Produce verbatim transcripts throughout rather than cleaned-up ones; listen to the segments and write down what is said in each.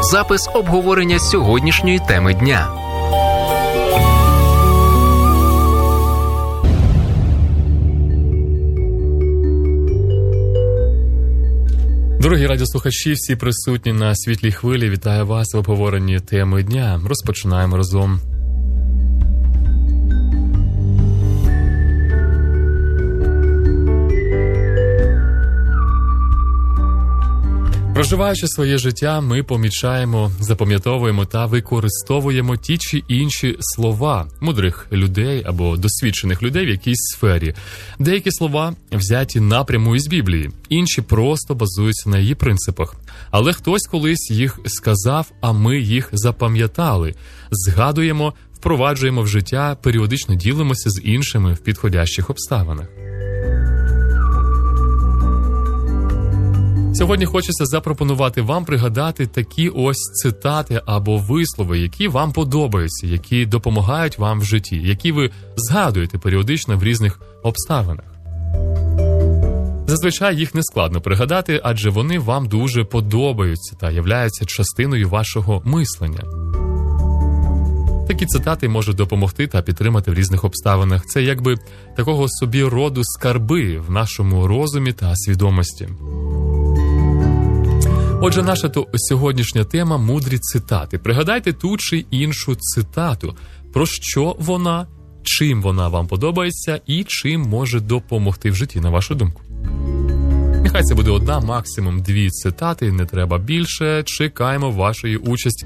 запис обговорення сьогоднішньої теми дня. Дорогі радіослухачі, всі присутні на світлій хвилі, вітаю вас в обговоренні теми дня. Розпочинаємо разом. Проживаючи своє життя, ми помічаємо, запам'ятовуємо та використовуємо ті чи інші слова мудрих людей або досвідчених людей в якійсь сфері. Деякі слова взяті напряму із Біблії, інші просто базуються на її принципах. Але хтось колись їх сказав, а ми їх запам'ятали. Згадуємо, впроваджуємо в життя, періодично ділимося з іншими в підходящих обставинах. Сьогодні хочеться запропонувати вам пригадати такі ось цитати або вислови, які вам подобаються, які допомагають вам в житті, які ви згадуєте періодично в різних обставинах. Зазвичай їх не складно пригадати, адже вони вам дуже подобаються та являються частиною вашого мислення. Такі цитати можуть допомогти та підтримати в різних обставинах. Це якби такого собі роду скарби в нашому розумі та свідомості. Отже, наша то сьогоднішня тема – мудрі цитати. Пригадайте ту чи іншу цитату. Про що вона, чим вона вам подобається і чим може допомогти в житті, на вашу думку. Нехай це буде одна, максимум дві цитати, не треба більше. Чекаємо вашої участі.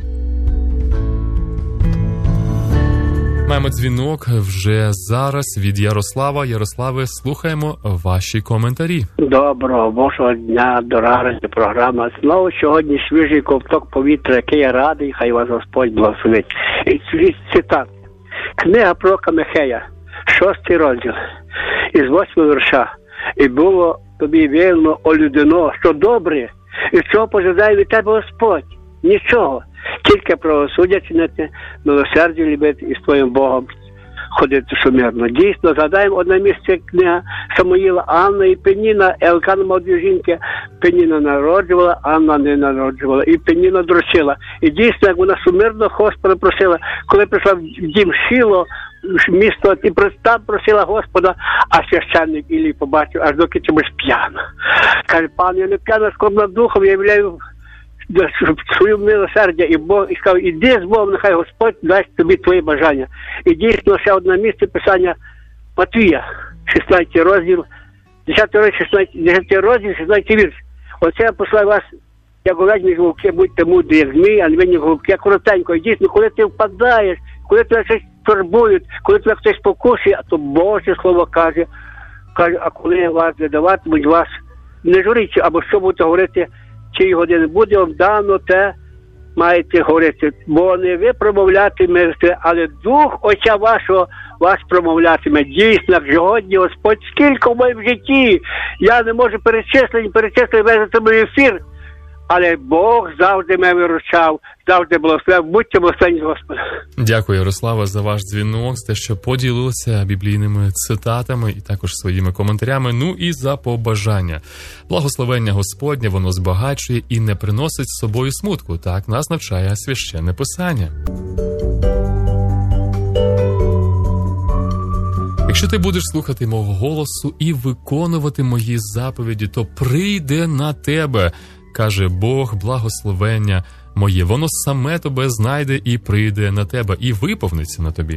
Маємо дзвінок вже зараз від Ярослава. Ярославе, слухаємо ваші коментарі. Доброго, Божого дня, дорога програма. Знову сьогодні свіжий ковток повітря, який я радий, хай вас Господь благословить. І цитат. Книга пророка Михея, шостий розділ, із восьмого вірша. І було тобі вільно, о людино, що добре, і що пожидає від тебе Господь. Нічого. Тільки правосуддя чинити, милосердя любити і з твоїм Богом ходити сумирно. Дійсно, згадаємо одне місце книга Самуїла, Анна і Пеніна. Елкана мав дві жінки. Пеніна народжувала, Анна не народжувала. І Пеніна дрочила. І дійсно, як вона сумирно Господа просила, коли прийшла в дім Шіло, місто, і там просила Господа, а священник Іллій побачив, аж доки чомусь п'яна. Каже, пан, я не п'яна, скорбна духом, я являю свою милосердя, і Бог і сказав, іди з Богом, нехай Господь дасть тобі твої бажання. І дійсно ще одне місце писання Матвія, шістнадцятий розділ, десятий розділ, шістнадцятий вірш. Оце я посилаю вас, як овець між вовки, будьте мудрі, як змії, а не винні вовки, коротенько. І дійсно, коли ти впадаєш, коли тебе щось турбують, коли тебе хтось покушує, а то Боже слово каже, каже, а коли вас видаватимуть, вас не журіться, або що будете говорити, чиї години буде вам дано, те маєте говорити. Бо не ви промовлятимете, але Дух Отця вашого вас промовлятиме. Дійсно, як сьогодні Господь, скільки в моєму житті, я не можу перечислити, перечислити весь цей ефір, але Бог завжди мене виручав, завжди благословив. Будьте благословені Господа. Дякую, Ярослава, за ваш дзвінок, за те, що поділилися біблійними цитатами і також своїми коментарями, ну і за побажання. Благословення Господнє, воно збагачує і не приносить з собою смутку. Так нас навчає Священне Писання. Якщо ти будеш слухати мого голосу і виконувати мої заповіді, то прийде на тебе, каже Бог, благословення моє. Воно саме тебе знайде і прийде на тебе, і виповниться на тобі.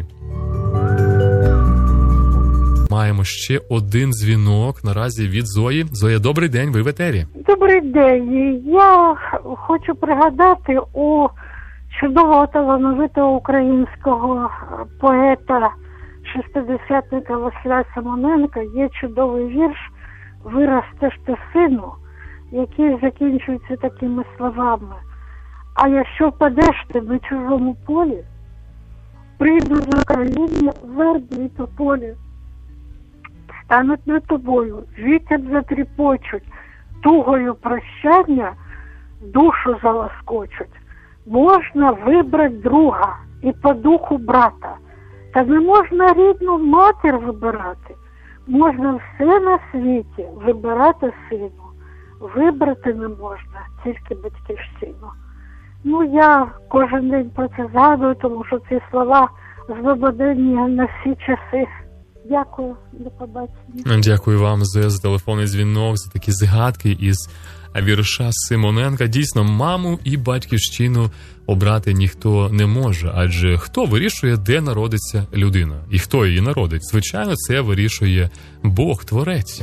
Маємо ще один дзвінок наразі від Зої. Зоя, добрий день, ви в етері. Добрий день. Я хочу пригадати у чудового талановитого українського поета шестидесятника Василя Симоненка є чудовий вірш «Виростеш ти, сину», який закінчується такими словами: «А якщо впадеш ти на чужому полі, прийду на країні верби і тополі, стануть над тобою, вітер затріпочуть, тугою прощання душу залоскочуть. Можна вибрати друга і по духу брата, та не можна рідну матір вибирати. Можна все на світі вибирати сину, вибрати не можна тільки батьківщину». Ну, я кожен день про це згадую, тому що ці слова звободені на всі часи. Дякую, до побачення. Дякую вам за, за телефонний дзвінок, за такі згадки із вірша Симоненка. Дійсно, маму і батьківщину обрати ніхто не може, адже хто вирішує, де народиться людина? І хто її народить? Звичайно, це вирішує Бог, Творець.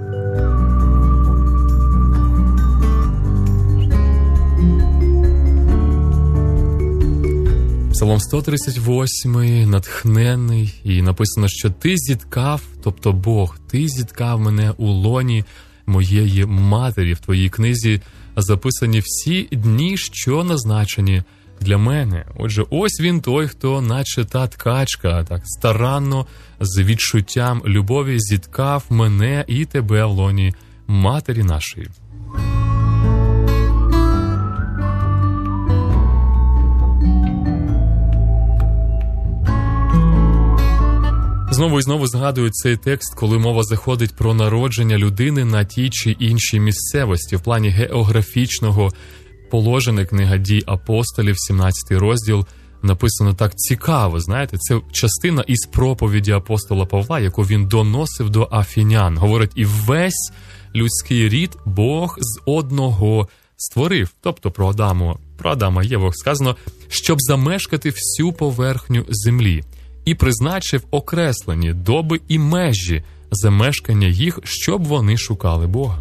Псалом сто тридцять восьмий, натхненний, і написано, що ти зіткав, тобто Бог, ти зіткав мене у лоні моєї матері. В твоїй книзі записані всі дні, що назначені для мене. Отже, ось він той, хто наче та ткачка, так старанно, з відчуттям любові зіткав мене і тебе в лоні матері нашої. Знову і знову згадую цей текст, коли мова заходить про народження людини на тій чи іншій місцевості. В плані географічного положення книга «Дій апостолів», сімнадцятий розділ, написано так цікаво, знаєте, це частина із проповіді апостола Павла, яку він доносив до афінян. Говорить, і весь людський рід Бог з одного створив, тобто про Адаму, про Адама і Єву сказано, щоб замешкати всю поверхню землі. І призначив окреслені доби і межі замешкання їх, щоб вони шукали Бога.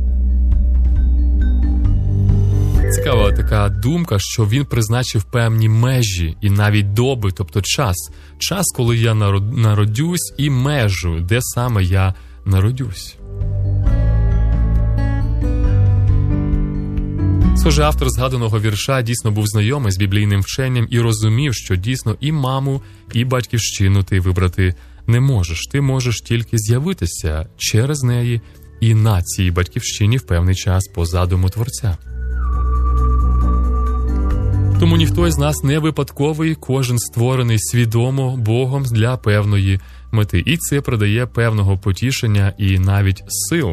Цікава така думка, що він призначив певні межі і навіть доби, тобто час. Час, коли я народюсь, і межу, де саме я народюсь. Схоже, автор згаданого вірша дійсно був знайомий з біблійним вченням і розумів, що дійсно і маму, і батьківщину ти вибрати не можеш. Ти можеш тільки з'явитися через неї і на цій батьківщині в певний час по задуму Творця. Тому ніхто із нас не випадковий, кожен створений свідомо Богом для певної мети. І це придає певного потішення і навіть сил.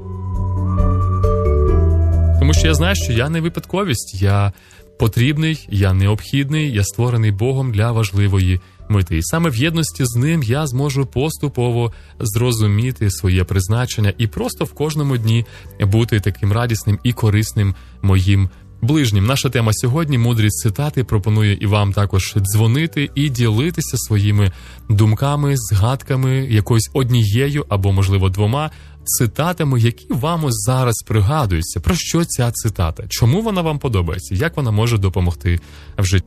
Тому що я знаю, що я не випадковість, я потрібний, я необхідний, я створений Богом для важливої мети. І саме в єдності з Ним я зможу поступово зрозуміти своє призначення і просто в кожному дні бути таким радісним і корисним моїм ближнім. Наша тема сьогодні – мудрі цитати. Пропоную і вам також дзвонити і ділитися своїми думками, згадками, якоюсь однією або, можливо, двома цитатами, які вам ось зараз пригадуються. Про що ця цитата? Чому вона вам подобається? Як вона може допомогти в житті?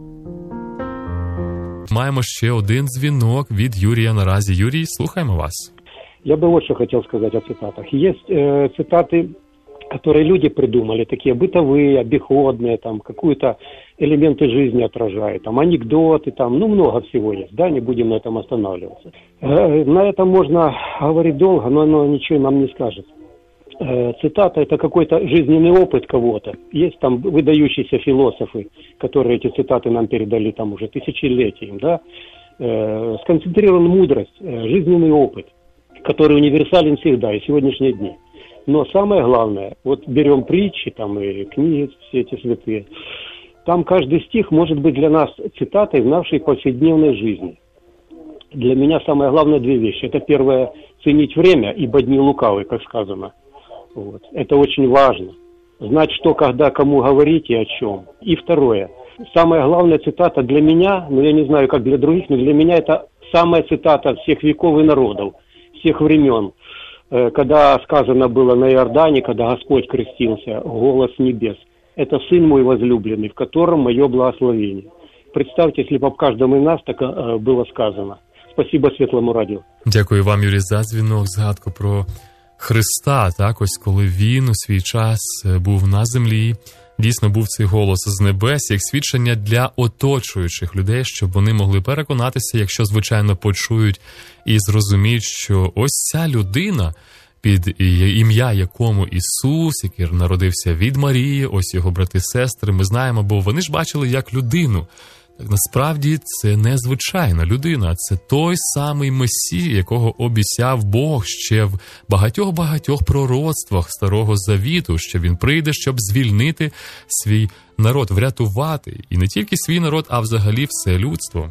Маємо ще один дзвінок від Юрія наразі. Юрій, слухаємо вас. Я бы вот что хотел сказать о цитатах. Есть э, цитаты, которые люди придумали, такие бытовые, обиходные, там, какие-то элементы жизни отражают, там, анекдоты, там, ну, много всего есть, да, не будем на этом останавливаться. Э, на этом можно говорить долго, но оно ничего нам не скажет. Э, цитата – это какой-то жизненный опыт кого-то. Есть там выдающиеся философы, которые эти цитаты нам передали там уже тысячелетиями, да, э, сконцентрирована мудрость, э, жизненный опыт, который универсален всегда и сегодняшние дни. Но самое главное, вот берем притчи там и книги все эти святые, там каждый стих может быть для нас цитатой в нашей повседневной жизни. Для меня самое главное две вещи. Это первое – ценить время, ибо дни лукавы, как сказано. Вот. Это очень важно. Знать, что, когда, кому говорить и о чем. И второе. Самая главная цитата для меня, ну я не знаю, как для других, но для меня это самая цитата всех веков и народов, всех времен. Когда сказано было на Иордане, когда Господь крестился, голос небес. Это Сын мой возлюбленный, в котором мое благословение. Представьте, если бы об каждом из нас так было сказано. Спасибо Світлому радіо. Дякую вам, Юрій, за дзвінок, згадку про Христа. Так, ось коли Він у свій час був на землі, дійсно був цей голос з небес, як свідчення для оточуючих людей, щоб вони могли переконатися, якщо, звичайно, почують і зрозуміють, що ось ця людина, під ім'я якому Ісус, який народився від Марії, ось його брати-сестри, ми знаємо, бо вони ж бачили як людину. насправді це не звичайна людина, це той самий Месій, якого обіцяв Бог ще в багатьох-багатьох пророцтвах Старого Завіту, що він прийде, щоб звільнити свій народ, врятувати. І не тільки свій народ, а взагалі все людство.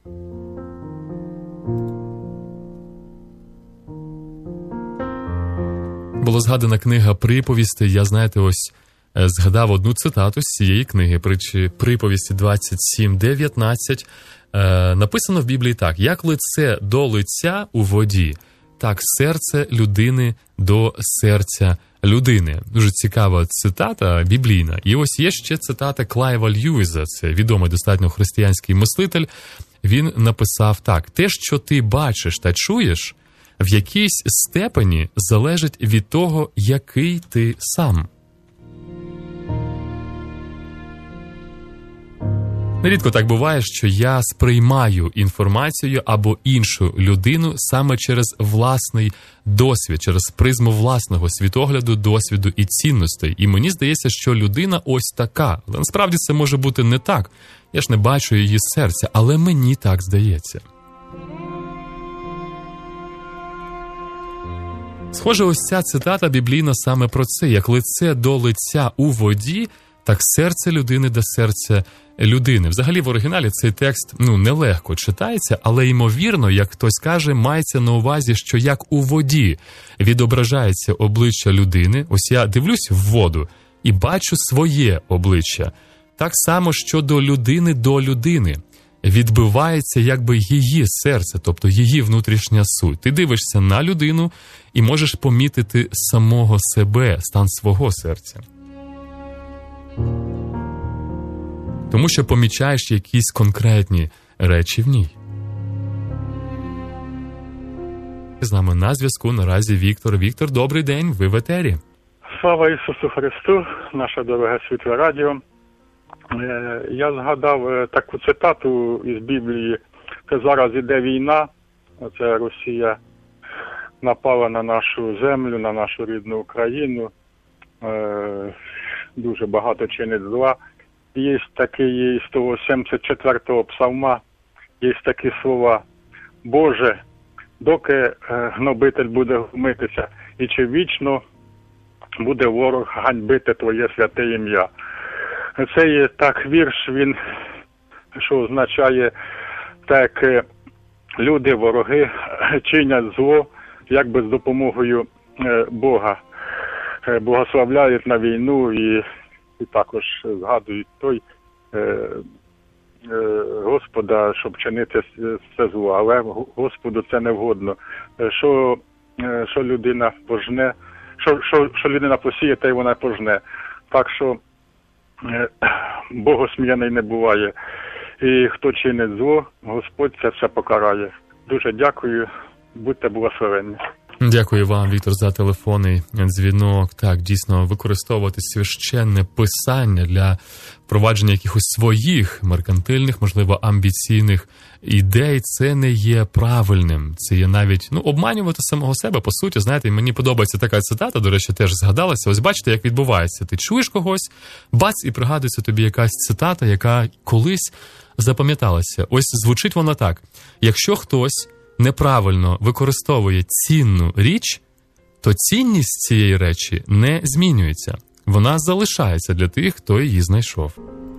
Була згадана книга «Приповісти». Я, знаєте, ось згадав одну цитату з цієї книги, притчі «Приповісті» двадцять сім дев'ятнадцять. Е, написано в Біблії так: «Як лице до лиця у воді, так серце людини до серця людини». Дуже цікава цитата біблійна. І ось є ще цитата Клайва Льюіса, це відомий достатньо християнський мислитель. Він написав так: «Те, що ти бачиш та чуєш, в якійсь степені залежить від того, який ти сам». Нерідко так буває, що я сприймаю інформацію або іншу людину саме через власний досвід, через призму власного світогляду, досвіду і цінностей. І мені здається, що людина ось така. Але насправді це може бути не так. Я ж не бачу її серця, але мені так здається. Схоже, ось ця цитата біблійна саме про це. Як лице до лиця у воді, так серце людини до серця людини. Взагалі в оригіналі цей текст, ну, нелегко читається, але ймовірно, як хтось каже, мається на увазі, що як у воді відображається обличчя людини, ось я дивлюсь в воду і бачу своє обличчя. Так само, що до людини до людини відбивається якби її серце, тобто її внутрішня суть. Ти дивишся на людину і можеш помітити самого себе, стан свого серця. Тому що помічаєш якісь конкретні речі в ній. З нами на зв'язку наразі Віктор. Віктор, добрий день, ви в етері. Слава Ісусу Христу, наше дороге світле радіо. Я згадав таку цитату із Біблії: «Це зараз іде війна, це Росія напала на нашу землю, на нашу рідну Україну, дуже багато чинить зла». Є такий із того сімдесят четвертого псалма, є такі слова: «Боже, доки гнобитель буде глумитися, і чи вічно буде ворог ганьбити Твоє святе ім'я». Це є так вірш, він, що означає, так люди, вороги чинять зло, якби з допомогою Бога, благословляють на війну і І також згадують той е, е, Господа, щоб чинити це зло. Але Господу це не вгодно. Що, е, що людина пожне, що, що, що людина посіє, те й вона пожне. Так що е, богосміяний не буває. І хто чинить зло, Господь це все покарає. Дуже дякую. Будьте благословенні. Дякую вам, Віктор, за телефонний дзвінок. Так, дійсно, використовувати священне писання для впровадження якихось своїх меркантильних, можливо, амбіційних ідей, це не є правильним. Це є навіть, ну, обманювати самого себе, по суті. Знаєте, мені подобається така цитата, до речі, теж згадалася. Ось бачите, як відбувається. Ти чуєш когось, бац, і пригадується тобі якась цитата, яка колись запам'яталася. Ось звучить вона так: якщо хтось неправильно використовує цінну річ, то цінність цієї речі не змінюється. Вона залишається для тих, хто її знайшов.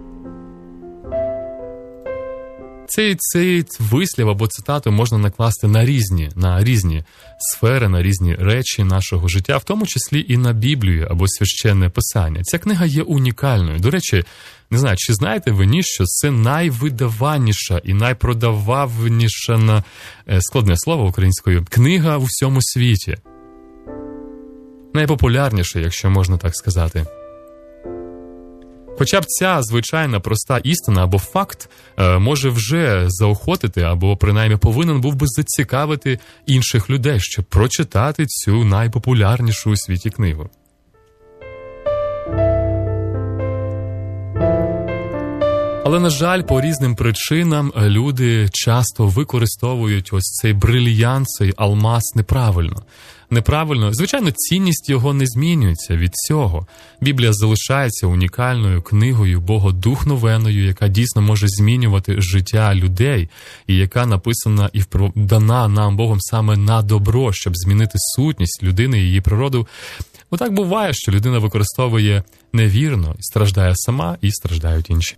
Цей, цей вислів або цитату можна накласти на різні, на різні сфери, на різні речі нашого життя, в тому числі і на Біблію або священне писання. Ця книга є унікальною. До речі, не знаю, чи знаєте ви ні, що це найвидаваніша і найпродаваніша, на складне слово українською, книга у всьому світі. Найпопулярніша, якщо можна так сказати. Хоча б ця звичайна проста істина або факт е, може вже заохотити, або принаймні повинен був би зацікавити інших людей, щоб прочитати цю найпопулярнішу у світі книгу. Але, на жаль, по різним причинам люди часто використовують ось цей брильянт, цей алмаз неправильно. неправильно. Звичайно, цінність його не змінюється від цього. Біблія залишається унікальною книгою, богодухновенною, яка дійсно може змінювати життя людей, і яка написана і дана нам Богом саме на добро, щоб змінити сутність людини і її природу. Отак буває, що людина використовує невірно, і страждає сама, і страждають інші.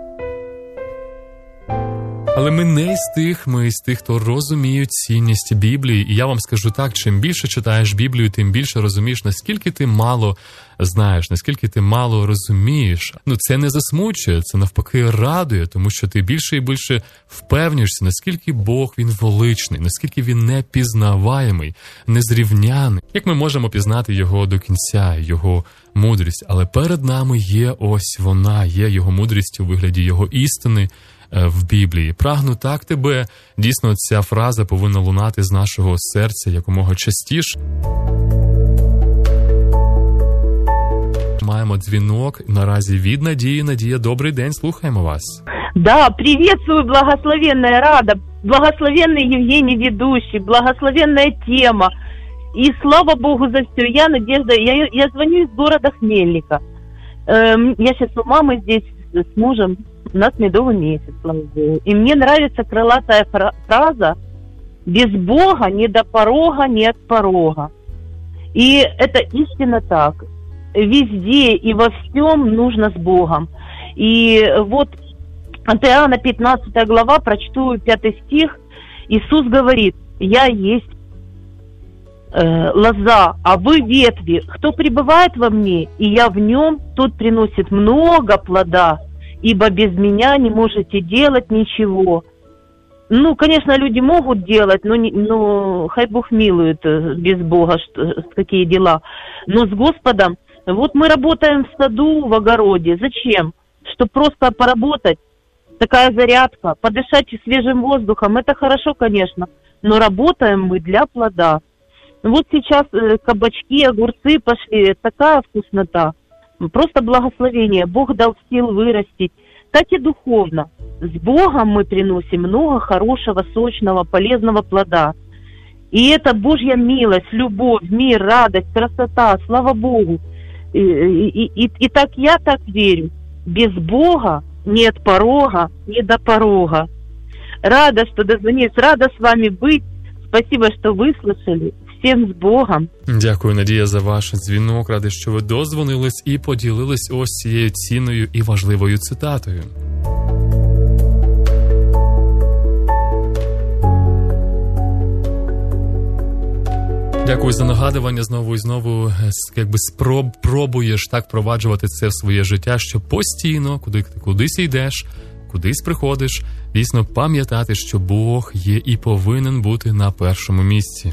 Але ми не із тих, ми із тих, хто розуміють цінність Біблії. І я вам скажу так, чим більше читаєш Біблію, тим більше розумієш, наскільки ти мало знаєш, наскільки ти мало розумієш. Ну, це не засмучує, це навпаки радує, тому що ти більше і більше впевнюєшся, наскільки Бог, Він величний, наскільки Він непізнаваємий, незрівняний. Як ми можемо пізнати Його до кінця, Його мудрість. Але перед нами є ось вона, є Його мудрість у вигляді Його істини в Біблії. Прагну так тебе. Дійсно, ця фраза повинна лунати з нашого серця якомога частіше. Маємо дзвінок наразі від Надії. Надія, добрий день, слухаємо вас. Да, приветствую, благословенная Рада, благословенный Евгений ведущий, благословенная тема. И слава Богу за все. Я Надежда, я, я звоню из города Хмельника. Эм, я сейчас у мамы здесь с мужем. У нас медовый месяц, слава Богу. И мне нравится крылатая фраза «Без Бога ни до порога, ни от порога». И это истинно так. Везде и во всем нужно с Богом. И вот от Иоанна пятнадцатая глава, прочту пятый стих. Иисус говорит: «Я есть э, лоза, а вы ветви. Кто пребывает во мне, и я в нем, тот приносит много плода. Ибо без меня не можете делать ничего». Ну, конечно, люди могут делать, но, не, но хай Бог милует без Бога, что, какие дела. Но с Господом, вот мы работаем в саду, в огороде. Зачем? Чтобы просто поработать, такая зарядка, подышать свежим воздухом, это хорошо, конечно, но работаем мы для плода. Вот сейчас кабачки, огурцы пошли, такая вкуснота. Просто благословение. Бог дал сил вырастить. Так и духовно. С Богом мы приносим много хорошего, сочного, полезного плода. И это Божья милость, любовь, мир, радость, красота. Слава Богу. И, и, и, и так я так верю. Без Бога нет порога, не до порога. Рада, что дозвонились. Рада с вами быть. Спасибо, что выслушали. Всім з Богом. Дякую, Надія, за ваш дзвінок. Радий, що ви дозвонились і поділились ось цією цінною і важливою цитатою. Дякую за нагадування. Знову і знову якби спроб, пробуєш так впроваджувати це в своє життя, що постійно, куди ти кудись йдеш, кудись приходиш, дійсно пам'ятати, що Бог є і повинен бути на першому місці.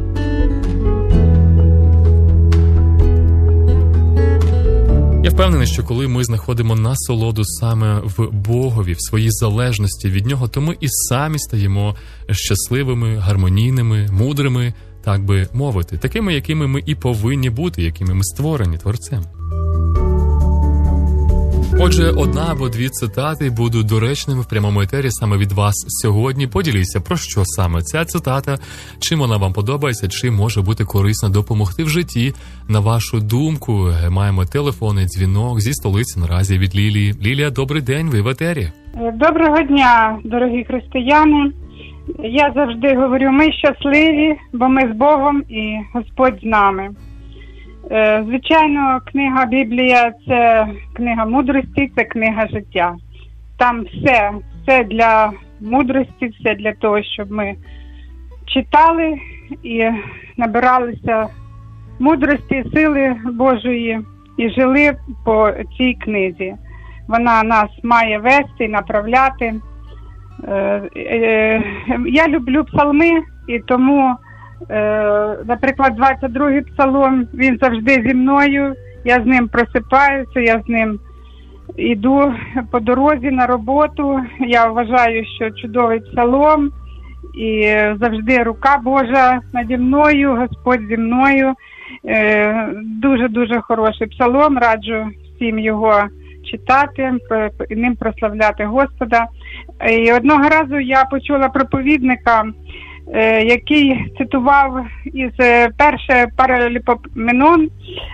Я впевнений, що коли ми знаходимо насолоду саме в Богові, в своїй залежності від Нього, то ми і самі стаємо щасливими, гармонійними, мудрими, так би мовити, такими, якими ми і повинні бути, якими ми створені Творцем. Отже, одна або дві цитати будуть доречними в прямому етері саме від вас сьогодні. Поділіться, про що саме ця цитата, чим вона вам подобається, чи може бути корисно допомогти в житті. На вашу думку, маємо телефонний дзвінок зі столиці наразі від Лілії. Лілія, добрий день, ви в етері. Доброго дня, дорогі християни. Я завжди говорю, ми щасливі, бо ми з Богом і Господь з нами. Звичайно, книга Біблія – це книга мудрості, це книга життя. Там все, все для мудрості, все для того, щоб ми читали і набиралися мудрості, сили Божої і жили по цій книзі. Вона нас має вести, направляти. Я люблю псалми, і тому, наприклад, двадцять другий псалом, він завжди зі мною, я з ним просипаюся, я з ним йду по дорозі на роботу. Я вважаю, що чудовий псалом, і завжди рука Божа наді мною, Господь зі мною. Дуже-дуже хороший псалом, раджу всім його читати, ним прославляти Господа. І одного разу я почула проповідника, е, який цитував із е, перше Параліпоменон,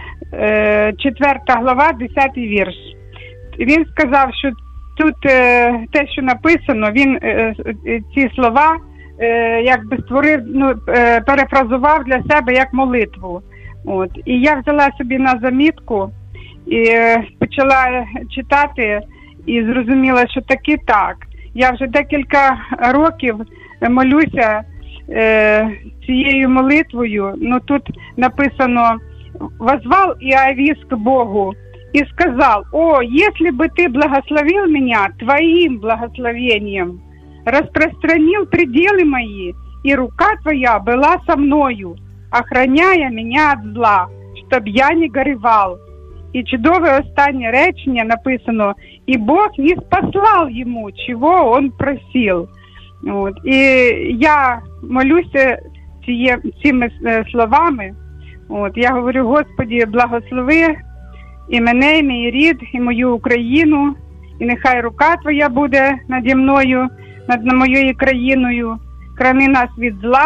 е, четверта глава, десятий вірш. Він сказав, що тут е, те, що написано, він е, е, ці слова е, якби створив, ну, е, перефразував для себе як молитву. От. І я взяла собі на замітку і е, почала читати, і зрозуміла, що таки так. Я вже декілька років молюся е, цією молитвою. Ну тут написано: «Возвал Иовис к Богу и сказал: о, если бы ты благословил меня твоим благословением, распространил пределы мои, и рука твоя была со мною, охраняя меня от зла, чтоб я не горевал». І чудове останнє речення написано: «І Бог не спаслал йому, чого він просив». От. І я молюся ціє, цими словами. От. Я говорю: Господи, благослови і мене, і мій рід, і мою Україну, і нехай рука Твоя буде наді мною, над моєю країною, храни нас від зла.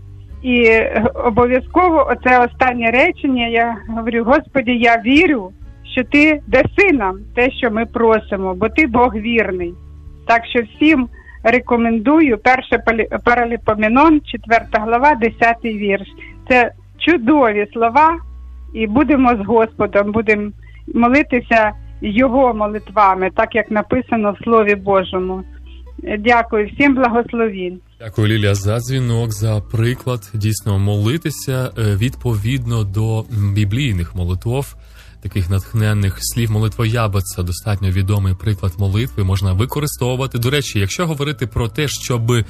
І обов'язково оце останнє речення, я говорю: Господи, я вірю, що Ти даси нам те, що ми просимо, бо Ти Бог вірний. Так що всім рекомендую перше Параліпоменон, четверта глава, десятий вірш. Це чудові слова, і будемо з Господом, будемо молитися Його молитвами, так як написано в Слові Божому. Дякую, всім благословінь. Дякую, Лілія, за дзвінок, за приклад. Дійсно, молитися відповідно до біблійних молитв, таких натхненних слів. Молитва Ябедса – достатньо відомий приклад молитви, можна використовувати. До речі, якщо говорити про те, щоб е,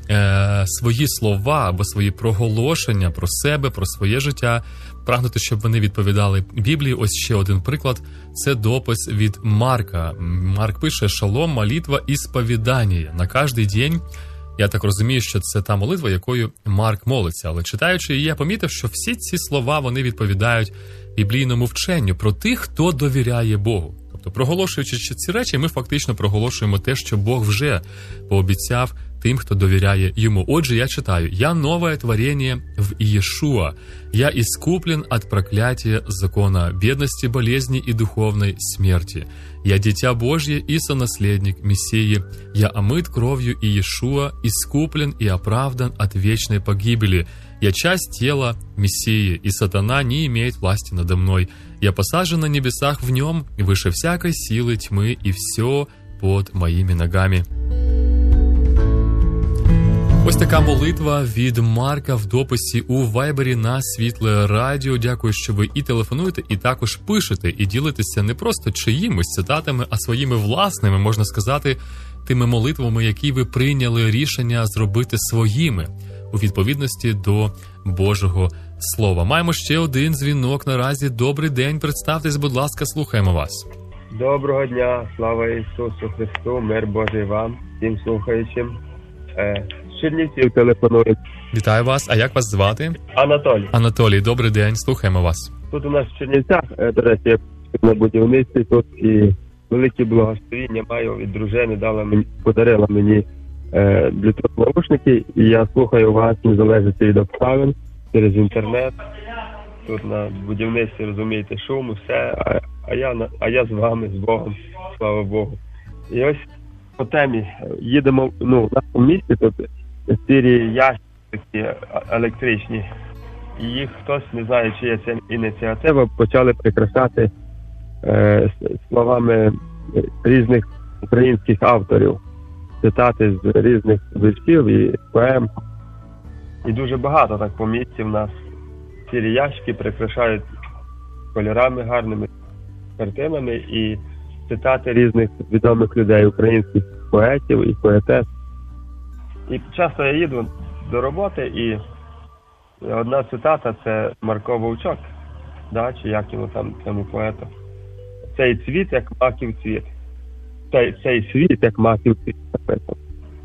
свої слова або свої проголошення про себе, про своє життя, прагнути, щоб вони відповідали Біблії, ось ще один приклад – це допис від Марка. Марк пише: «Шалом, молитва і сповідання на кожний день». Я так розумію, що це та молитва, якою Марк молиться. Але читаючи її, я помітив, що всі ці слова, вони відповідають біблійному вченню про тих, хто довіряє Богу. Тобто, проголошуючи ці речі, ми фактично проголошуємо те, що Бог вже пообіцяв тим, хто довіряє Йому. Отже, я читаю: «Я новое творение в Иешуа. Я искуплен от проклятия закона бедности, болезни и духовной смерти. Я дитя Божье и сонаследник Мессии. Я омыт кровью Иешуа, искуплен и оправдан от вечной погибели. Я часть тела Мессии, и сатана не имеет власти надо мной. Я посажен на небесах в нем, выше всякой силы тьмы, и все под моими ногами». Ось така молитва від Марка в дописі у Вайбері на Світле Радіо. Дякую, що ви і телефонуєте, і також пишете, і ділитеся не просто чиїмось цитатами, а своїми власними, можна сказати, тими молитвами, які ви прийняли рішення зробити своїми у відповідності до Божого Слова. Маємо ще один дзвінок наразі. Добрий день, представтесь, будь ласка, слухаємо вас. Доброго дня, слава Ісусу Христу, мир Божий вам, всім слухаючим. Е, з Чернівців телефонують. Вітаю вас, а як вас звати? Анатолій. Анатолій, добрий день, слухаємо вас. Тут у нас в Чернівцях, е, до речі, я на будівництві тут, і велике благословіння маю від дружини, дала мені, подарила мені е, блютуз-наушники, і я слухаю вас, не залежить від обставин, через інтернет. Тут на будівництві, розумієте, шум, все, а, а, я, а я з вами, з Богом, слава Богу. І ось по темі їдемо, ну, в нашому місті тут сірі ящики електричні, і їх хтось, не знає, чия це ініціатива, почали прикрашати е, словами різних українських авторів, цитати з різних віршів і поем. І дуже багато так по місті в нас сірі ящики прикрашають кольорами гарними, картинами і цитати різних відомих людей, українських поетів і поетес. І часто я їду до роботи, і одна цитата – це Марко Вовчок, да, чи як йому там, цьому поету. «Цей цвіт, як маків цвіт». Цей, цей світ, як маків цвіт, написано.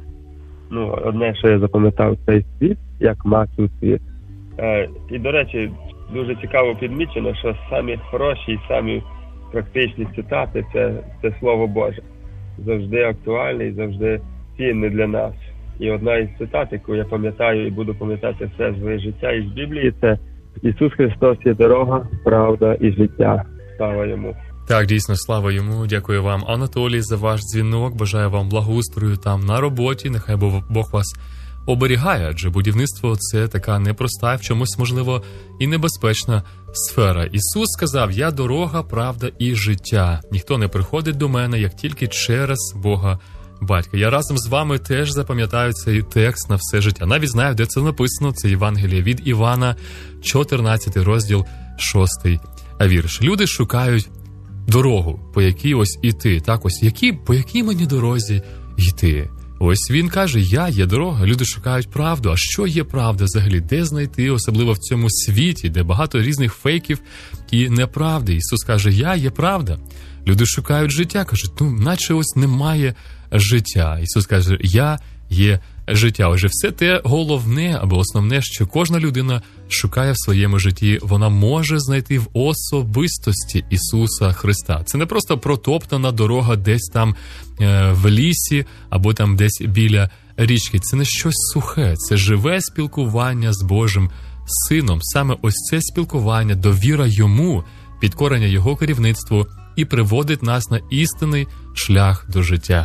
Ну, одне, що я запам'ятав, цей світ, як маків цвіт. Е, і, до речі, дуже цікаво підмічено, що самі хороші і самі практичні цитати – це, це Слово Боже. Завжди актуальне і завжди цінне для нас. І одна із цитат, яку я пам'ятаю і буду пам'ятати все своє життя із Біблії, це Ісус Христос є дорога, правда і життя. Слава Йому. Так, дійсно, слава Йому. Дякую вам, Анатолій, за ваш дзвінок. Бажаю вам благоустрою там на роботі. Нехай Бог вас оберігає, адже будівництво – це така непроста, в чомусь, можливо, і небезпечна сфера. Ісус сказав: «Я дорога, правда і життя. Ніхто не приходить до мене, як тільки через Бога Батька». Я разом з вами теж запам'ятаю цей текст на все життя. Навіть знаю, де це написано. Це Євангеліє від Івана, чотирнадцятий розділ, шостий вірш. Люди шукають дорогу, по якій ось іти. Так, ось, які, по якій мені дорозі йти? Ось він каже: я є дорога. Люди шукають правду. А що є правда взагалі? Де знайти, особливо в цьому світі, де багато різних фейків і неправди? Ісус каже: я є правда. Люди шукають життя. Кажуть: ну, наче ось немає життя. Ісус каже: я є життя. Отже, все те головне або основне, що кожна людина шукає в своєму житті, вона може знайти в особистості Ісуса Христа. Це не просто протоптана дорога десь там е, в лісі або там десь біля річки. Це не щось сухе, це живе спілкування з Божим Сином. Саме ось це спілкування, довіра Йому, підкорення Його керівництву і приводить нас на істинний шлях до життя,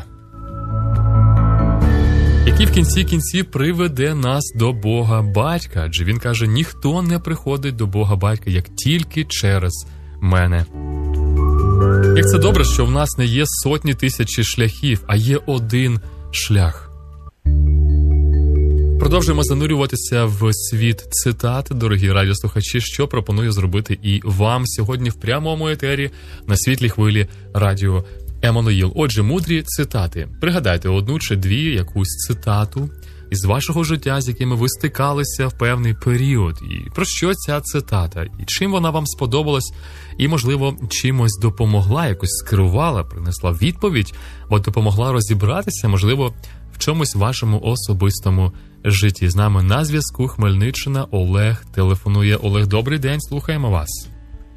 який в кінці кінців приведе нас до Бога Батька. Адже він каже: ніхто не приходить до Бога Батька, як тільки через мене. Як це добре, що в нас не є сотні тисячі шляхів, а є один шлях. Продовжуємо занурюватися в світ цитат, дорогі радіослухачі, що пропоную зробити і вам сьогодні в прямому етері на світлій хвилі радіо Еммануїл. Отже, мудрі цитати. Пригадайте одну чи дві якусь цитату із вашого життя, з якими ви стикалися в певний період. І про що ця цитата? І чим вона вам сподобалась? І, можливо, чимось допомогла, якось скерувала, принесла відповідь, бо допомогла розібратися, можливо, в чомусь вашому особистому житті. З нами на зв'язку Хмельниччина. Олег телефонує. Олег, добрий день, слухаємо вас.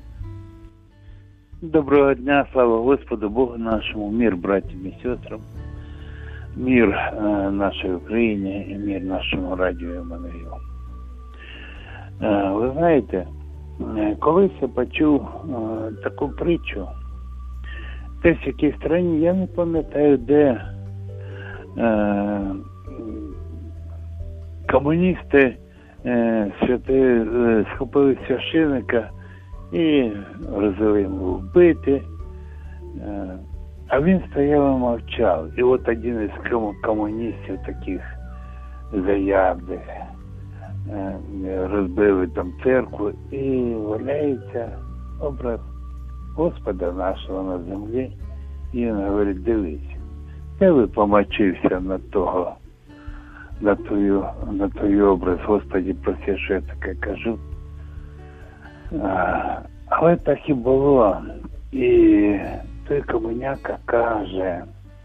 Доброго дня, слава Господу, Богу нашому, мир братям і сестрам, мир е, нашій Україні і мир нашому радіо Еммануїл. Е, ви знаєте, е, колись я почув е, таку притчу, десь в якійсь країні, я не пам'ятаю, де е, комуністи е, святи, е, схопили священика і розвели йому вбити, а він стояв і мовчав. І от один із комуністів таких заявних розбили там церкву, і валяється образ Господа нашого на землі. І він говорить: дивись, я би помочився на того, на твою, на твою образ, Господи, прости, що я таке кажу. А, але так і було. І той комуняка каже: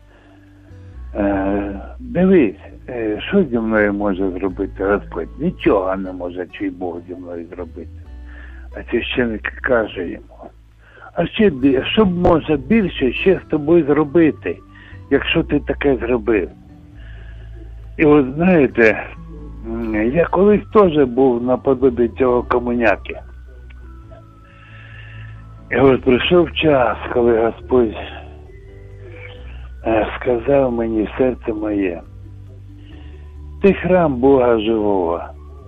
е, дивись, е, що зі мною може зробити Господь? Нічого не може, чи Бог зі мною зробити. А священик каже йому: а ще, що б може більше ще з тобою зробити, якщо ти таке зробив? І от знаєте, я колись теж був наподобі цього комуняки. І от прийшов час, коли Господь сказав мені в серце моє: ти храм Бога живого,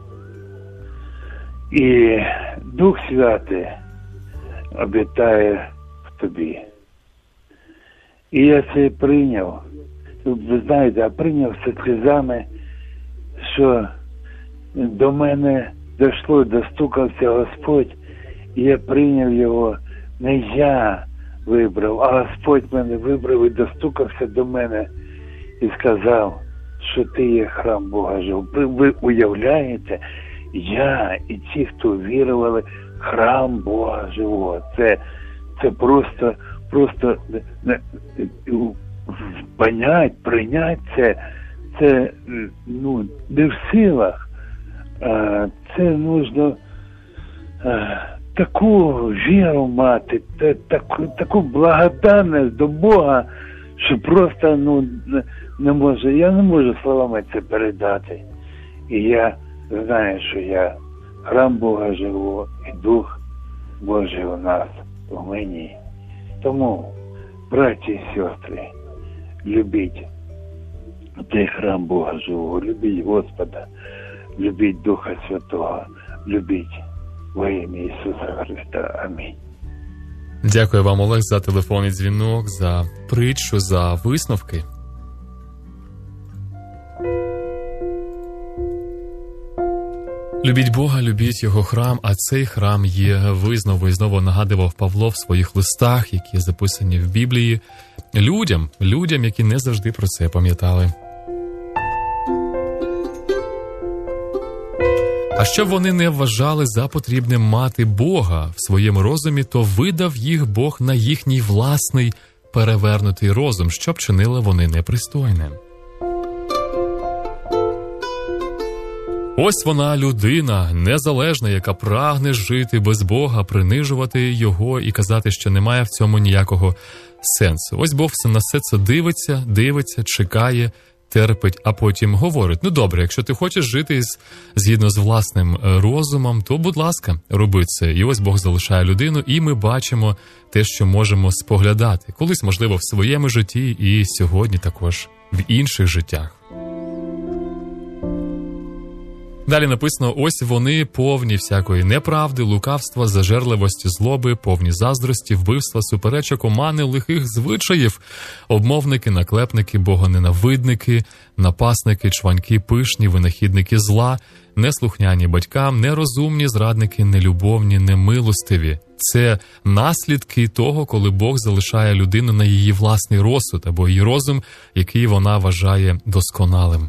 і Дух Святий обітає в тобі. І я це прийняв. Ви знаєте, а прийняв це сльозами, що до мене дійшло, достукався Господь, і я прийняв його. Не я вибрав, а Господь мене вибрав і достукався до мене і сказав, що ти є храм Бога живого. Ви уявляєте, я і ті, хто вірували, храм Бога живого. Це, це просто, просто понять, прийняти це, це ну, не в силах. Це нужно таку віру мати, таку, таку благодарність до Бога, що просто, ну, не можу, я не можу словами це передати. І я знаю, що я храм Бога живу, і Дух Божий у нас, у мені. Тому, браті і сестри, любіть цей храм Бога живого, любіть Господа, любіть Духа Святого, любіть во ім'я Ісуса Христа. Амінь. Дякую вам, Олег, за телефонний дзвінок, за притчу, за висновки. Любіть Бога, любіть Його храм, а цей храм є, ви знову і знову нагадував Павло в своїх листах, які записані в Біблії, людям, людям, які не завжди про це пам'ятали. А щоб вони не вважали за потрібне мати Бога в своєму розумі, то видав їх Бог на їхній власний перевернутий розум, щоб чинили вони непристойне. Ось вона, людина, незалежна, яка прагне жити без Бога, принижувати Його і казати, що немає в цьому ніякого сенсу. Ось Бог на все це дивиться, дивиться, чекає, терпить, а потім говорить: ну добре, якщо ти хочеш жити з, згідно з власним розумом, то, будь ласка, роби це. І ось Бог залишає людину, і ми бачимо те, що можемо споглядати. Колись, можливо, в своєму житті і сьогодні також в інших життях. Далі написано: ось вони повні всякої неправди, лукавства, зажерливості, злоби, повні заздрості, вбивства, суперечок, омани, лихих звичаїв, обмовники, наклепники, богоненавидники, напасники, чваньки, пишні, винахідники зла, неслухняні батькам, нерозумні, зрадники, нелюбовні, немилостиві. Це наслідки того, коли Бог залишає людину на її власний розсуд або її розум, який вона вважає досконалим.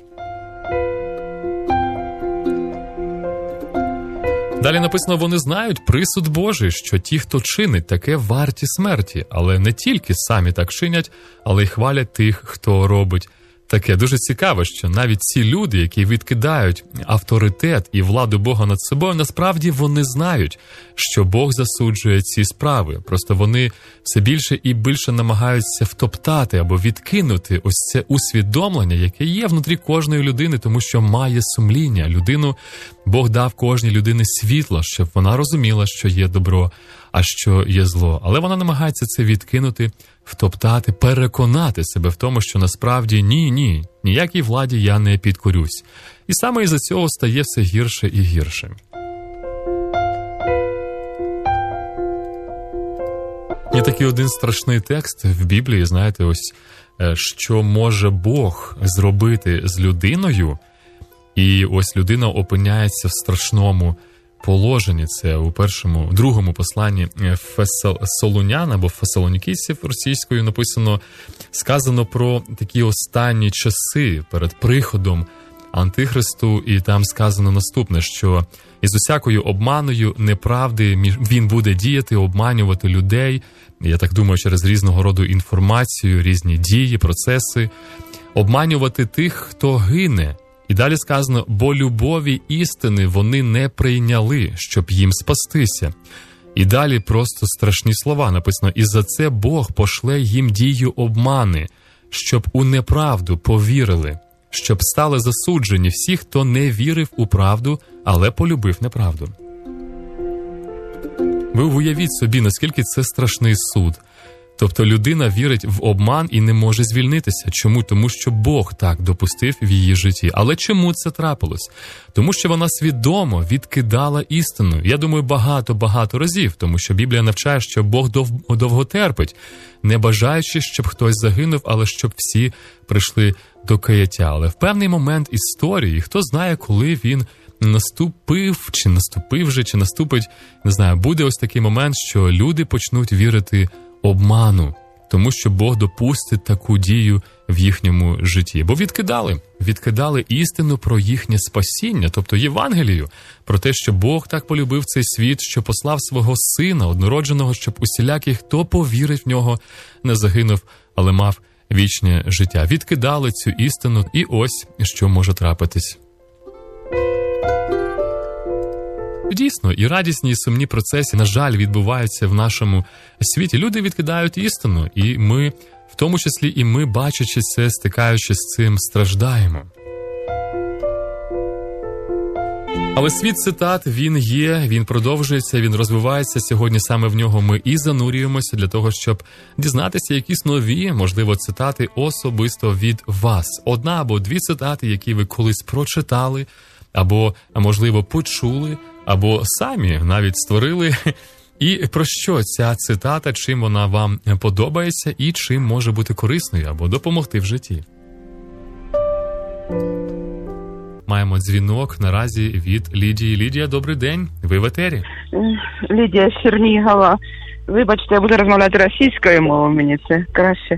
Далі написано: вони знають присуд Божий, що ті, хто чинить таке, варті смерті. Але не тільки самі так чинять, але й хвалять тих, хто робить таке. Дуже цікаво, що навіть ці люди, які відкидають авторитет і владу Бога над собою, насправді вони знають, що Бог засуджує ці справи. Просто вони все більше і більше намагаються втоптати або відкинути ось це усвідомлення, яке є внутрі кожної людини, тому що має сумління. Людину Бог дав кожній людині світло, щоб вона розуміла, що є добро, а що є зло. Але вона намагається це відкинути, втоптати, переконати себе в тому, що насправді ні-ні, ніякій владі я не підкорюсь. І саме із-за цього стає все гірше і гірше. Є такий один страшний текст в Біблії, знаєте, ось, що може Бог зробити з людиною, і ось людина опиняється в страшному положенні. Це у першому, другому посланні Фесолонян або Фесалонікійців російською написано, сказано про такі останні часи перед приходом Антихристу, і там сказано наступне, що із усякою обманою неправди він буде діяти, обманювати людей, я так думаю, через різного роду інформацію, різні дії, процеси, обманювати тих, хто гине. І далі сказано: бо любові істини вони не прийняли, щоб їм спастися. І далі просто страшні слова написано: і за це Бог пошле їм дію обмани, щоб у неправду повірили, щоб стали засуджені всі, хто не вірив у правду, але полюбив неправду. Ви уявіть собі, наскільки це страшний суд. Тобто людина вірить в обман і не може звільнитися. Чому? Тому що Бог так допустив в її житті. Але чому це трапилось? Тому що вона свідомо відкидала істину. Я думаю, багато-багато разів, тому що Біблія навчає, що Бог дов- довго терпить, не бажаючи, щоб хтось загинув, але щоб всі прийшли до каяття. Але в певний момент історії, хто знає, коли він наступив, чи наступив вже, чи наступить, не знаю, буде ось такий момент, що люди почнуть вірити обману, тому що Бог допустить таку дію в їхньому житті. Бо відкидали, відкидали істину про їхнє спасіння, тобто Євангелію, про те, що Бог так полюбив цей світ, що послав свого Сина, однородженого, щоб усілякий, хто повірить в нього, не загинув, але мав вічне життя. Відкидали цю істину, і ось що може трапитись. Дійсно, і радісні, і сумні процеси, на жаль, відбуваються в нашому світі. Люди відкидають істину, і ми в тому числі і ми, бачачи це, стикаючись з цим, страждаємо. Але світ цитат, він є, він продовжується, він розвивається. Сьогодні саме в нього ми і занурюємося для того, щоб дізнатися якісь нові, можливо, цитати особисто від вас. Одна або дві цитати, які ви колись прочитали, або, можливо, почули, або самі навіть створили. І про що ця цитата, чим вона вам подобається і чим може бути корисною або допомогти в житті. Маємо дзвінок наразі від Лідії. Лідія, добрий день, ви в етері. Лідія з Чернігова. Вибачте, я буду розмовляти російською мовою, мені це краще.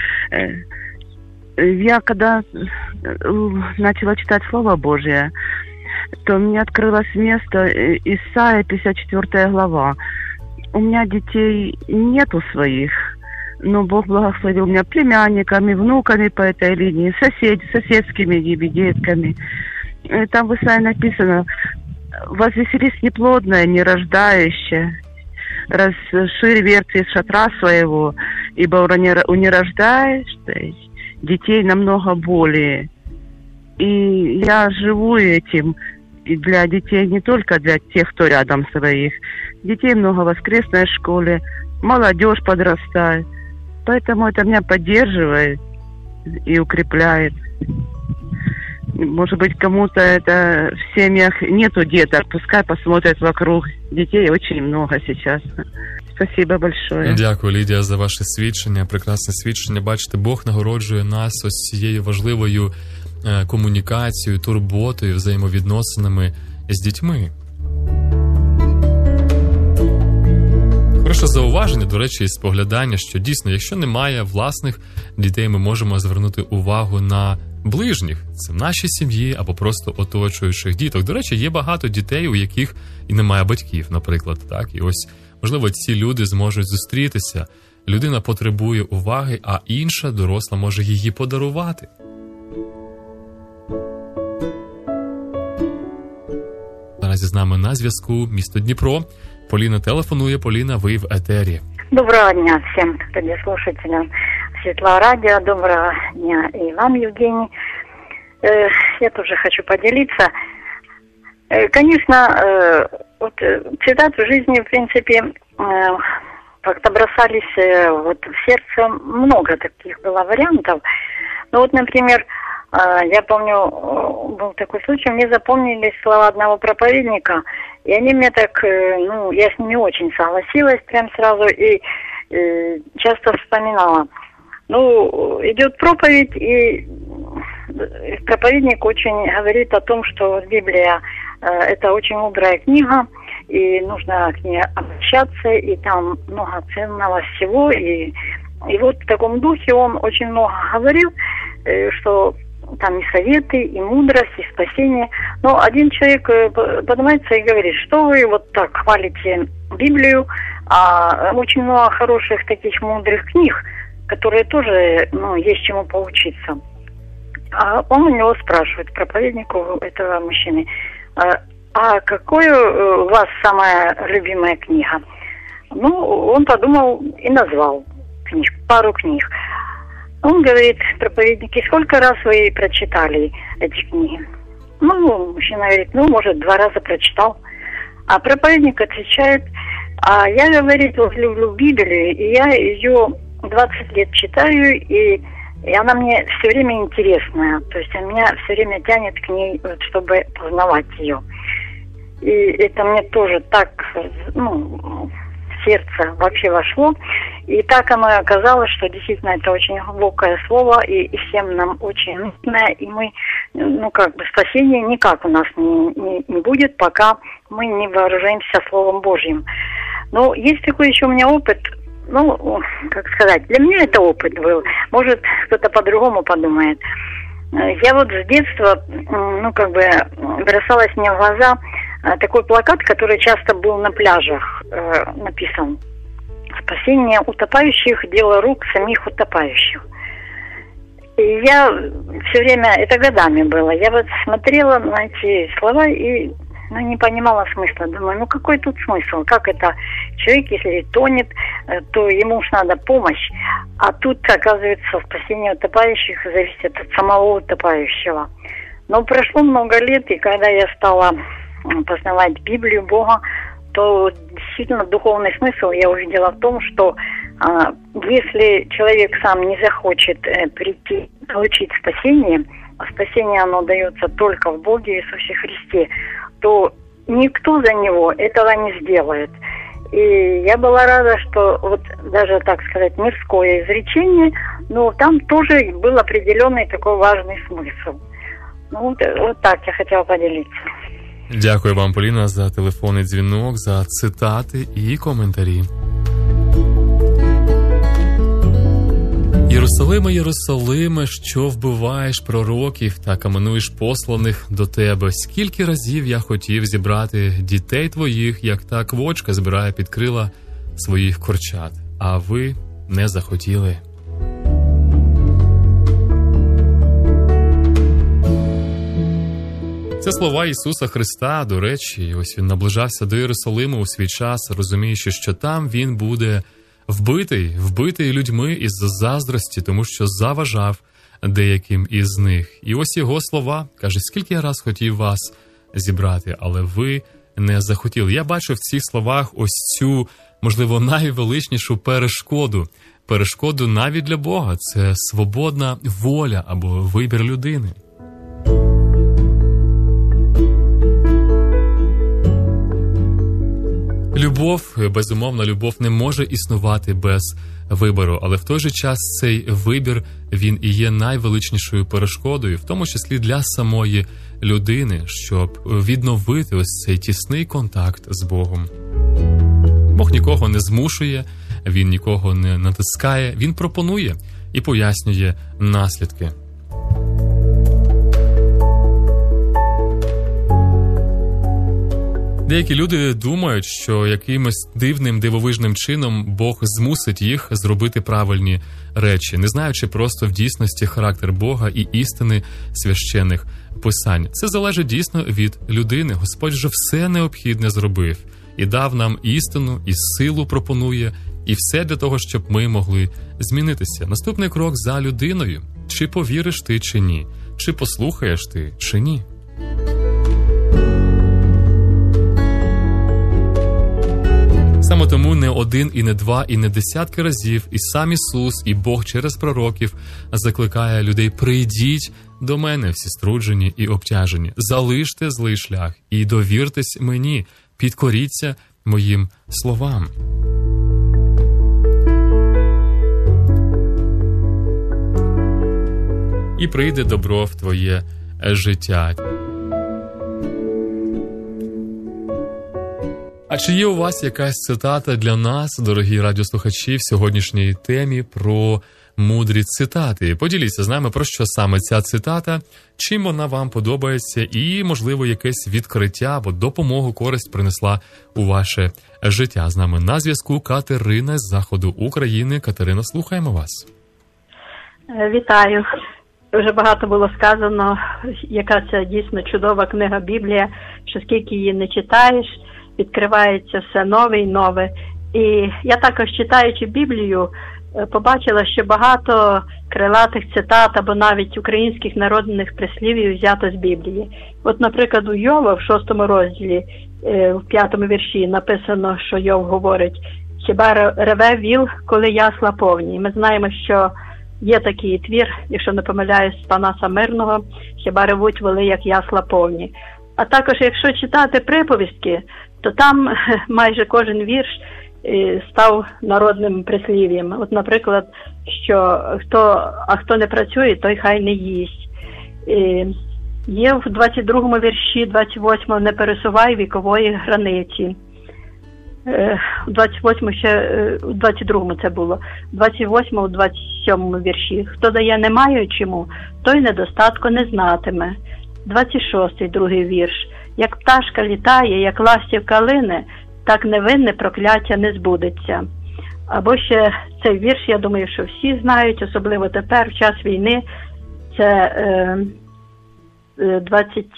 Я когда начала читать Слово Божие, то у меня открылось место Исайя, пятьдесят четвёртая глава. У меня детей нету своих, но Бог благословил меня племянниками, внуками по этой линии, сосед, соседскими детками. Там в Исаии написано: «Возвеселись неплодная, нерождающая, расширь верцы шатра своего, ибо у нерождающей детей намного более». И я живу этим и для детей, не только для тех, кто рядом своих. Детей много в воскресной школе, молодежь подрастает. Поэтому это меня поддерживает и укрепляет. Может быть, кому-то это в семьях нету деток, пускай посмотрят вокруг. Детей очень много сейчас. Спасибо большое. Дякую, Лідія, за ваше свідчення. Прекрасне свідчення. Бачите, Бог нагороджує нас ось цією важливою комунікацією, турботою, взаємовідносинами з дітьми. Хороше зауваження, до речі, і споглядання, що дійсно, якщо немає власних дітей, ми можемо звернути увагу на ближніх. Це в нашій сім'ї або просто оточуючих діток. До речі, є багато дітей, у яких і немає батьків, наприклад. Так? І ось, можливо, ці люди зможуть зустрітися. Людина потребує уваги, а інша доросла може її подарувати. Наразі з нами на зв'язку місто Дніпро. Поліна телефонує. Поліна, ви в етері. Доброго дня всем радиослушателям Светлого радио. Доброго дня и вам, Евгений. Я тоже хочу поделиться. Конечно, вот цитаты в жизни, в принципе, как-то бросались вот в сердце. Много таких было вариантов. Ну вот, например, я помню, был такой случай, мне запомнились слова одного проповедника, и они мне так, ну, я с ними очень согласилась прям сразу и, и часто вспоминала. Ну, идет проповедь, и проповедник очень говорит о том, что Библия – это очень мудрая книга, и нужно к ней обращаться, и там много ценного всего, и, и вот в таком духе он очень много говорил, что там и советы, и мудрость, и спасение. Но один человек поднимается и говорит, что вы вот так хвалите Библию, а очень много хороших таких мудрых книг, которые тоже, ну, есть чему поучиться. А он у него спрашивает, проповеднику этого мужчины, а, а какая у вас самая любимая книга? Ну, он подумал и назвал книж, пару книг. Он говорит, проповедники, сколько раз вы прочитали эти книги? Ну, мужчина говорит, ну, может, два раза прочитал. А проповедник отвечает, а я, говорит, вот люблю Библию, и я ее двадцать лет читаю, и, и она мне все время интересная. То есть меня все время тянет к ней, вот, чтобы познавать ее. И это мне тоже так, ну, в сердце вообще вошло. И так оно и оказалось, что действительно это очень глубокое слово, и, и всем нам очень нужное, и мы, ну, как бы, спасения никак у нас не, не, не будет, пока мы не вооружаемся Словом Божьим. Но есть такой еще у меня опыт, ну, как сказать, для меня это опыт был, может, кто-то по-другому подумает. Я вот с детства, ну, как бы, бросалось мне в глаза такой плакат, который часто был на пляжах э, написан. «Спасение утопающих – дело рук самих утопающих». И я все время, это годами было, я вот смотрела на эти слова и но не понимала смысла. Думаю, ну какой тут смысл? Как это человек, если тонет, то ему уж надо помощь. А тут, оказывается, спасение утопающих зависит от самого утопающего. Но прошло много лет, и когда я стала познавать Библию, Бога, то действительно духовный смысл я увидела в том, что а, если человек сам не захочет э, прийти, получить спасение, а спасение оно дается только в Боге Иисусе Христе, то никто за него этого не сделает. И я была рада, что вот даже, так сказать, мирское изречение, но там тоже был определенный такой важный смысл. Ну вот, вот так я хотела поделиться. Дякую вам, Поліна, за телефонний дзвінок, за цитати і коментарі. Єрусалиме, Єрусалиме, що вбиваєш пророків та каменуєш посланих до тебе. Скільки разів я хотів зібрати дітей твоїх, як та квочка збирає під крила своїх курчат, а ви не захотіли. Це слова Ісуса Христа, до речі, ось він наближався до Єрусалиму у свій час, розуміючи, що там він буде вбитий, вбитий людьми із заздрості, тому що заважав деяким із них. І ось його слова, каже, скільки я раз хотів вас зібрати, але ви не захотіли. Я бачу в цих словах ось цю, можливо, найвеличнішу перешкоду. Перешкоду навіть для Бога. Це свободна воля або вибір людини. Любов, безумовно, любов не може існувати без вибору, але в той же час цей вибір, він і є найвеличнішою перешкодою, в тому числі для самої людини, щоб відновити ось цей тісний контакт з Богом. Бог нікого не змушує, він нікого не натискає, він пропонує і пояснює наслідки. Деякі люди думають, що якимось дивним, дивовижним чином Бог змусить їх зробити правильні речі, не знаючи просто в дійсності характер Бога і істини священних писань. Це залежить дійсно від людини. Господь же все необхідне зробив і дав нам істину, і силу пропонує, і все для того, щоб ми могли змінитися. Наступний крок за людиною. Чи повіриш ти, чи ні? Чи послухаєш ти, чи ні? Саме тому не один, і не два, і не десятки разів і сам Ісус, і Бог через пророків закликає людей: прийдіть до мене, всі струджені і обтяжені, залиште злий шлях і довіртесь мені, підкоріться моїм словам. І прийде добро в твоє життя. А чи є у вас якась цитата для нас, дорогі радіослухачі, в сьогоднішній темі про мудрі цитати? Поділіться з нами, про що саме ця цитата, чим вона вам подобається і, можливо, якесь відкриття або допомогу, користь принесла у ваше життя. З нами на зв'язку Катерина з заходу України. Катерина, слухаємо вас. Вітаю. Вже багато було сказано, яка це дійсно чудова книга Біблія, що скільки її не читаєш, відкривається все нове і нове. І я також, читаючи Біблію, побачила, що багато крилатих цитат або навіть українських народних прислів'їв взято з Біблії. От, наприклад, у Йова в шостому розділі, в п'ятому вірші написано, що Йов говорить: «Хіба реве віл, коли ясла повні?» Ми знаємо, що є такий твір, якщо не помиляюсь, Панаса Мирного: «Хіба ревуть воли, як ясла повні?» А також, якщо читати приповістки, то там майже кожен вірш став народним прислів'ям. От, наприклад, що хто, а хто не працює, той хай не їсть. І є в двадцять другому вірші, двадцять восьмому: «Не пересувай вікової границі». У двадцять восьмому ще, у двадцять другому це було, у двадцять восьмому, у двадцять сьомому вірші: «Хто дає не маючому, той недостатку не знатиме». двадцять шостий, другий вірш: «Як пташка літає, як ластівка лине, так невинне прокляття не збудеться». Або ще цей вірш, я думаю, що всі знають, особливо тепер, в час війни, це е, двадцять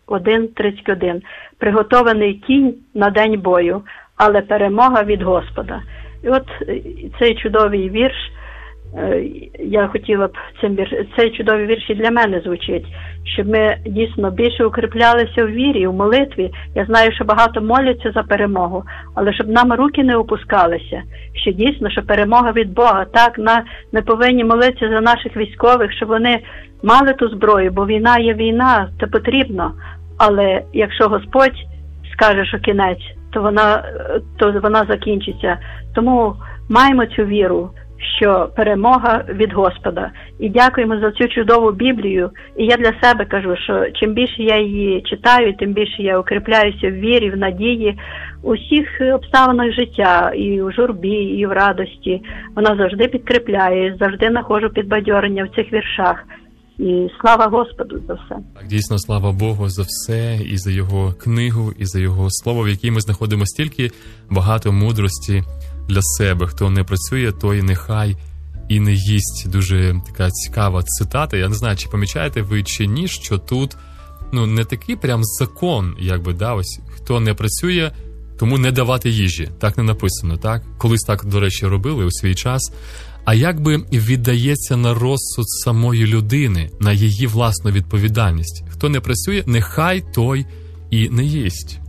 один тридцять один. Приготований кінь на день бою, але перемога від Господа. І от цей чудовий вірш, я хотіла б цим вірш, цей чудовий вірш і для мене звучить, щоб ми дійсно більше укріплялися в вірі, в молитві. Я знаю, що багато моляться за перемогу, але щоб нам руки не опускалися, що дійсно, що перемога від Бога. Так, на, ми повинні молитися за наших військових, щоб вони мали ту зброю, бо війна є війна, це потрібно. Але якщо Господь скаже, що кінець, то вона, то вона закінчиться. Тому маємо цю віру, що перемога від Господа. І дякуємо за цю чудову Біблію. І я для себе кажу, що чим більше я її читаю, тим більше я укріпляюся в вірі, в надії, у всіх обставинах життя, і в журбі, і в радості. Вона завжди підкріпляє, завжди знаходжу підбадьорення в цих віршах. І слава Господу за все. Так, дійсно, слава Богу за все, і за його книгу, і за його слово, в якій ми знаходимо стільки багато мудрості для себе. Хто не працює, той нехай і не їсть. Дуже така цікава цитата. Я не знаю, чи помічаєте ви чи ні, що тут ну не такий прям закон, якби, да, ось хто не працює, тому не давати їжі. Так не написано, так? Колись так, до речі, робили у свій час. А якби віддається на розсуд самої людини, на її власну відповідальність. Хто не працює, нехай той і не їсть.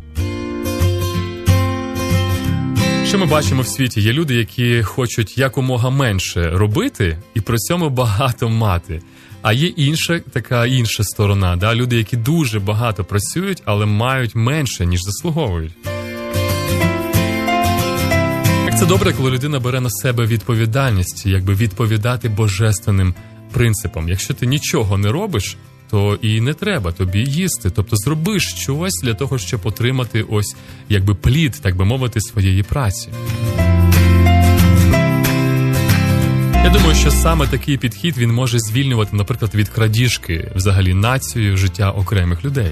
Що ми бачимо в світі? Є люди, які хочуть якомога менше робити і при цьому багато мати. А є інша, така інша сторона, да? Люди, які дуже багато працюють, але мають менше, ніж заслуговують. Це добре, коли людина бере на себе відповідальність, якби відповідати божественним принципам. Якщо ти нічого не робиш, то і не треба тобі їсти. Тобто зроби щось для того, щоб отримати ось, якби плід, так би мовити, своєї праці. Я думаю, що саме такий підхід, він може звільнювати, наприклад, від крадіжки, взагалі, націю, життя окремих людей.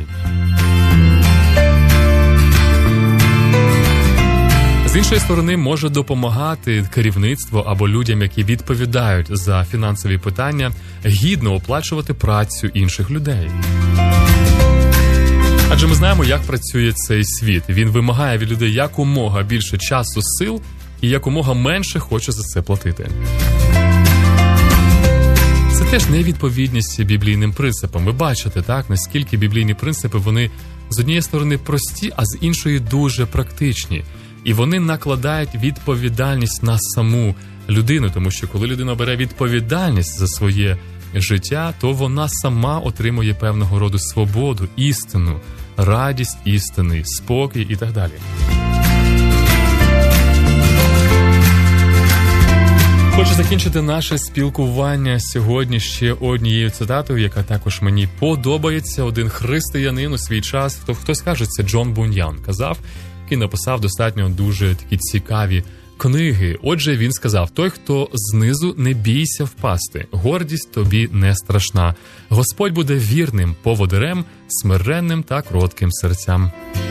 З іншої сторони, може допомагати керівництво або людям, які відповідають за фінансові питання, гідно оплачувати працю інших людей. Адже ми знаємо, як працює цей світ. Він вимагає від людей якомога більше часу, сил і якомога менше хоче за це платити. Це теж невідповідність біблійним принципам. Ви бачите, так, наскільки біблійні принципи, вони з однієї сторони прості, а з іншої дуже практичні. І вони накладають відповідальність на саму людину, тому що коли людина бере відповідальність за своє життя, то вона сама отримує певного роду свободу, істину, радість істини, спокій і так далі. Хочу закінчити наше спілкування сьогодні ще однією цитатою, яка також мені подобається. Один християнин у свій час, хто хтось каже, це Джон Буньян, казав, який написав достатньо дуже такі цікаві книги. Отже, він сказав: той, хто знизу, не бійся впасти, гордість тобі не страшна. Господь буде вірним поводирем, смиренним та кротким серцям.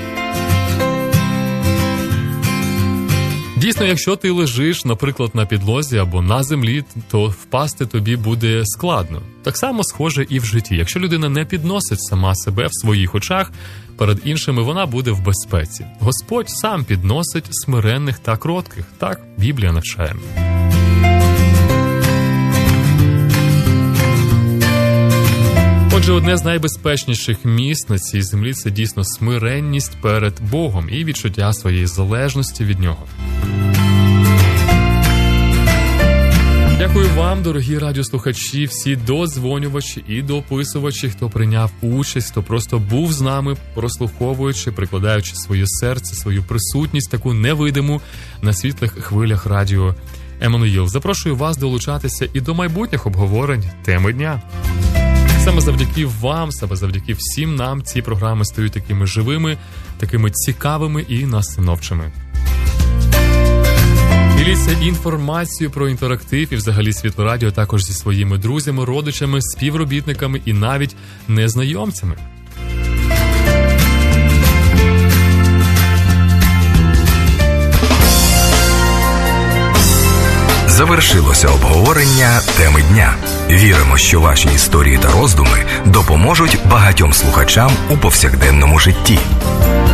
Дійсно, якщо ти лежиш, наприклад, на підлозі або на землі, то впасти тобі буде складно. Так само схоже і в житті. Якщо людина не підносить сама себе в своїх очах перед іншими, вона буде в безпеці. Господь сам підносить смиренних та кротких. Так Біблія навчає. Отже, одне з найбезпечніших місць на цій землі – це дійсно смиренність перед Богом і відчуття своєї залежності від Нього. Дякую вам, дорогі радіослухачі, всі додзвонювачі і дописувачі, хто прийняв участь, хто просто був з нами, прослуховуючи, прикладаючи своє серце, свою присутність, таку невидиму на світлих хвилях радіо Еммануїл. Запрошую вас долучатися і до майбутніх обговорень теми дня. Саме завдяки вам, саме завдяки всім нам ці програми стають такими живими, такими цікавими і настановчими. Діліться інформацією про інтерактив і взагалі Світло Радіо також зі своїми друзями, родичами, співробітниками і навіть незнайомцями. Завершилося обговорення теми дня. Віримо, що ваші історії та роздуми допоможуть багатьом слухачам у повсякденному житті.